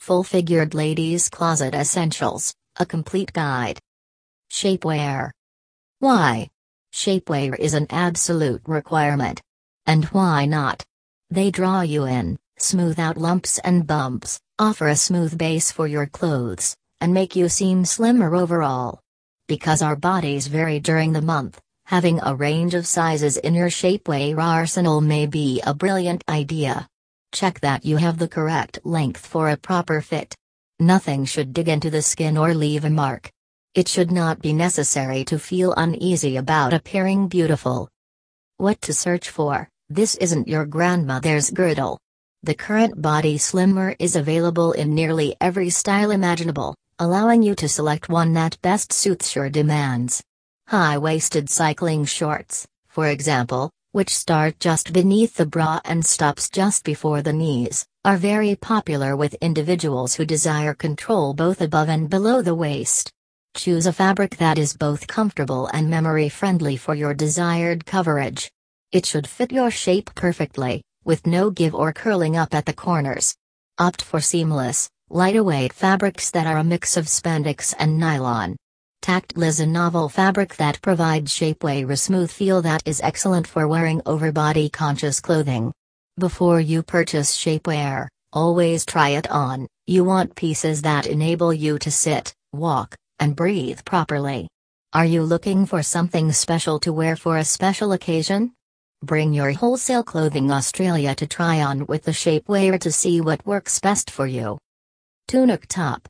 Full-figured ladies' closet essentials, a complete guide. Shapewear. Why? Shapewear is an absolute requirement. And why not? They draw you in, smooth out lumps and bumps, offer a smooth base for your clothes, and make you seem slimmer overall. Because our bodies vary during the month, having a range of sizes in your shapewear arsenal may be a brilliant idea. Check that you have the correct length for a proper fit. Nothing should dig into the skin or leave a mark. It should not be necessary to feel uneasy about appearing beautiful. What to search for? This isn't your grandmother's girdle. The current Body Slimmer is available in nearly every style imaginable, allowing you to select one that best suits your demands. High-waisted cycling shorts, for example, which start just beneath the bra and stops just before the knees, are very popular with individuals who desire control both above and below the waist. Choose a fabric that is both comfortable and memory-friendly for your desired coverage. It should fit your shape perfectly, with no give or curling up at the corners. Opt for seamless, lighter-weight fabrics that are a mix of spandex and nylon. Tactile is a novel fabric that provides shapewear a smooth feel that is excellent for wearing over body-conscious clothing. Before you purchase shapewear, always try it on. You want pieces that enable you to sit, walk, and breathe properly. Are you looking for something special to wear for a special occasion? Bring your Wholesale Clothing Australia to try on with the shapewear to see what works best for you. Tunic top.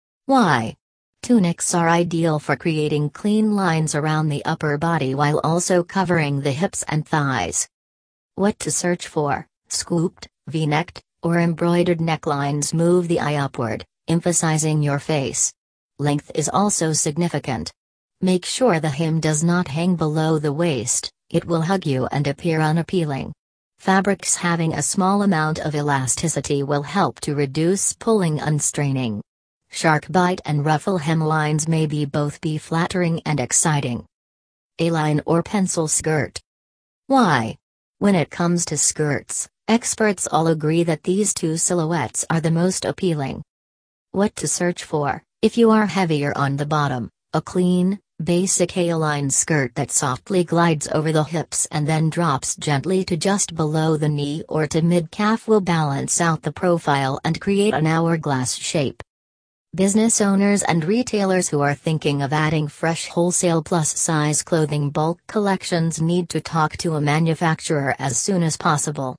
Why? Tunics are ideal for creating clean lines around the upper body while also covering the hips and thighs. What to search for? Scooped, V-necked, or embroidered necklines move the eye upward, emphasizing your face. Length is also significant. Make sure the hem does not hang below the waist, it will hug you and appear unappealing. Fabrics having a small amount of elasticity will help to reduce pulling and straining. Shark bite and ruffle hemlines may both be flattering and exciting. A-line or pencil skirt. Why? When it comes to skirts, experts all agree that these two silhouettes are the most appealing. What to search for? If you are heavier on the bottom, a clean, basic A-line skirt that softly glides over the hips and then drops gently to just below the knee or to mid-calf will balance out the profile and create an hourglass shape. Business owners and retailers who are thinking of adding fresh wholesale plus-size clothing bulk collections need to talk to a manufacturer as soon as possible.